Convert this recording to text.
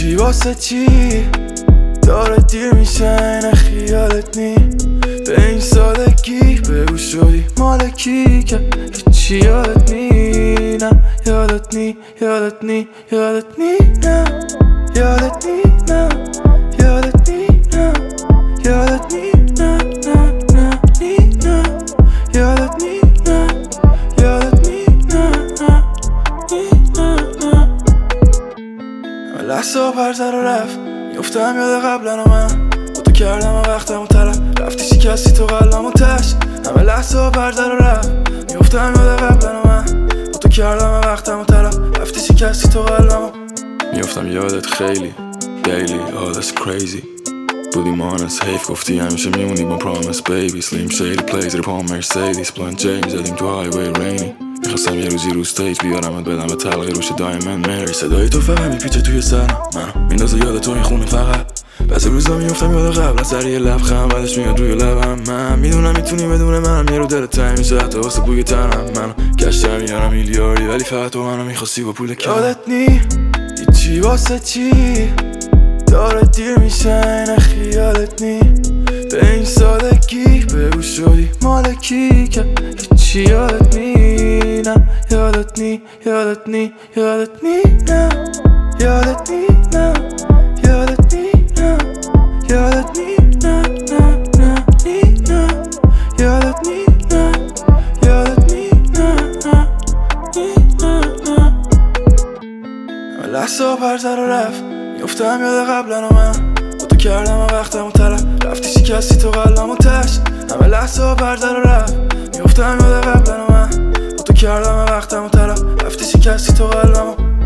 چی واسه چی داره دیر میشه نه خیالت نی به این سادگی بگو شدی مالکی که هیچی یادت نی نه یادت نی یادت نی یادت نی نه یادت نی نه یادت نی نه یادت نی نه نه نه نی نه یادت نی نه یادت نی نه نه نی نه نه لحظه پرزر و رفت میفتم یاد قبلا و من با تو کردم و وقتم و طلب رفتی شکستی تو قلبم و تش همه لحظه پرزر و رفت میفتم یاد قبلا و من با تو کردم و وقتم و طلب رفتی شکستی تو قلبم و میفتم یادت خیلی daily oh that's crazy بودیم honest حیف گفتی همیشه میمونی با promise baby slim shady plays رو پام مرسیدیس بلند جیم زدیم تو highway rainy میخواستم یه روزی رو استیج بیارمت بدم به طلقه روش دایمند مری صدای تو فقط میپیچه توی سرم منو میندازه یاد تو این خونه فقط بعضی روزا میفتم یاد قبل از سر یه لبخند بعدش میاد روی لبم من میدونم میتونی بدون منم یه رو دلت تنگ میشه حتی واسه بوی تنم منو گشتم میارم میلیاردی ولی فقط تو منو میخواستی با پول کم یادت نی هیچی واسه چی داره دیر میشه نه خیالت نی به این سادگی بگو شدی مالکی که هیچی یادت نی نه یادت نی یادت نی یادت نی نه یادت نی نه یادت نی نه یادت نی نه نه نه نی نه یادت نی نه یادت نی نه نه نی نه نه لحظه پرزر و رفت میفتم یاد قبلا و من با تو کردم و وقتم و طلب رفتی شکستی تو قلبم و تش همه لحظه پرزر و رفت میفتم یاد قبلا و من با تو کردم و وقتم و طلب رفتی شکستی تو قلبم و